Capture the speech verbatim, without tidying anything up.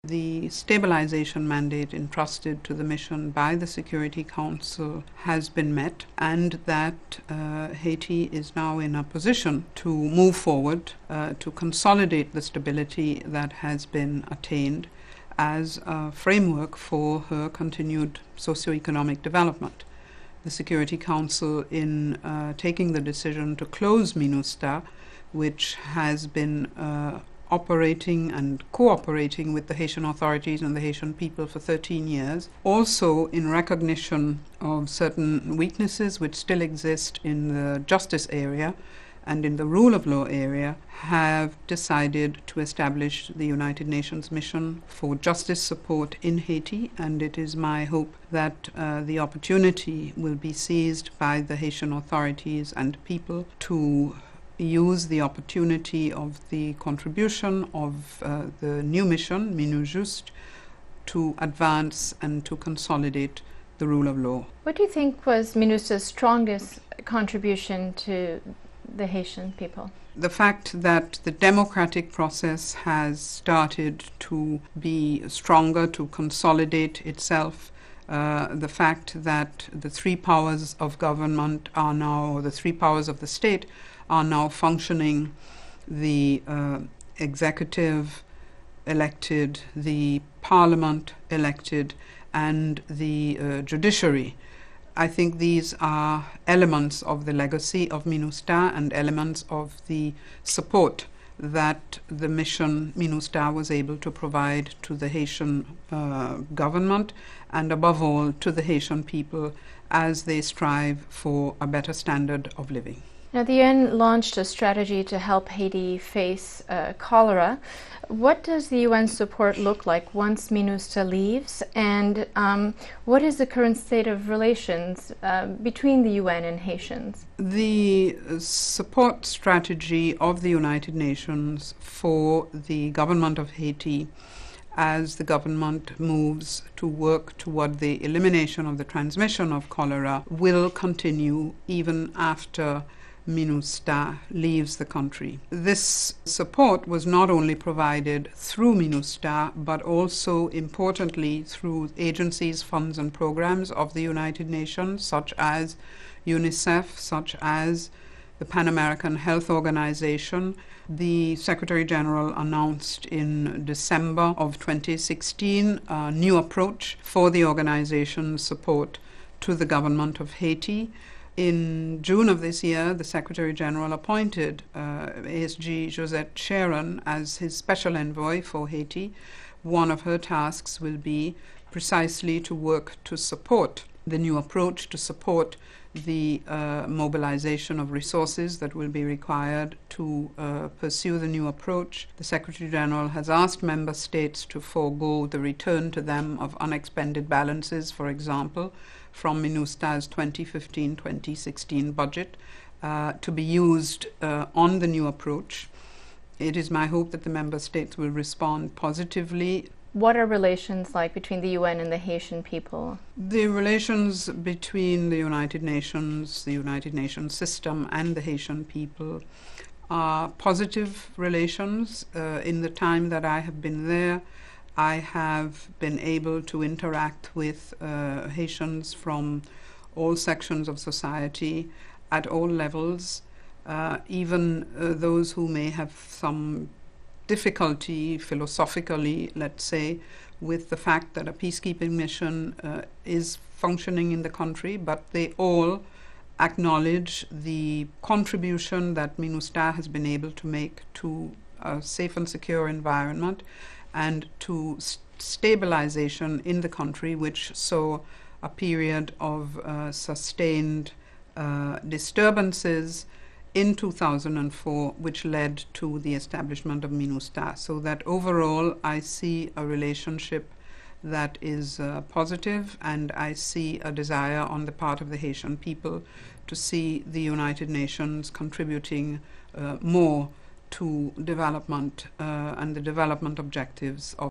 The stabilization mandate entrusted to the mission by the Security Council has been met, and that uh, Haiti is now in a position to move forward, uh, to consolidate the stability that has been attained as a framework for her continued socioeconomic development. The Security Council, in uh, taking the decision to close MINUSTAH, which has been uh, operating and cooperating with the Haitian authorities and the Haitian people for thirteen years, also in recognition of certain weaknesses which still exist in the justice area and in the rule of law area, have decided to establish the United Nations mission for justice support in Haiti, and it is my hope that uh, the opportunity will be seized by the Haitian authorities and people to use the opportunity of the contribution of uh, the new mission, MINUJUST, to advance and to consolidate the rule of law. What do you think was MINUSTAH's strongest contribution to the Haitian people? The fact that the democratic process has started to be stronger, to consolidate itself, uh, the fact that the three powers of government are now, or the three powers of the state, are now functioning, the uh, executive elected, the parliament elected, and the uh, judiciary. I think these are elements of the legacy of MINUSTAH and elements of the support that the mission MINUSTAH was able to provide to the Haitian uh, government and above all to the Haitian people as they strive for a better standard of living. Now, the U N launched a strategy to help Haiti face uh, cholera. What does the U N support look like once MINUSTAH leaves, and um, what is the current state of relations uh, between the U N and Haitians? The support strategy of the United Nations for the government of Haiti, as the government moves to work toward the elimination of the transmission of cholera, will continue even after MINUSTAH leaves the country. This support was not only provided through MINUSTAH, but also importantly through agencies, funds and programs of the United Nations, such as UNICEF, such as the Pan American Health Organization. The Secretary General announced in December of twenty sixteen a new approach for the organization's support to the government of Haiti. In June of this year, the Secretary General appointed uh, A S G Josette Sharon as his special envoy for Haiti. One of her tasks will be precisely to work to support the new approach, to support the uh, mobilization of resources that will be required to uh, pursue the new approach. The Secretary General has asked member states to forego the return to them of unexpended balances, for example, from MINUSTAH's twenty fifteen twenty sixteen budget uh, to be used uh, on the new approach. It is my hope that the member states will respond positively. What are relations like between the U N and the Haitian people? The relations between the United Nations, the United Nations system, and the Haitian people are positive relations. Uh, in the time that I have been there, I have been able to interact with uh, Haitians from all sections of society at all levels, uh, even uh, those who may have some difficulty philosophically, let's say, with the fact that a peacekeeping mission uh, is functioning in the country, but they all acknowledge the contribution that MINUSTAH has been able to make to a safe and secure environment and to st stabilization in the country, which saw a period of uh, sustained uh, disturbances in two thousand four, which led to the establishment of MINUSTAH. So that overall I see a relationship that is uh, positive, and I see a desire on the part of the Haitian people to see the United Nations contributing uh, more to development uh, and the development objectives of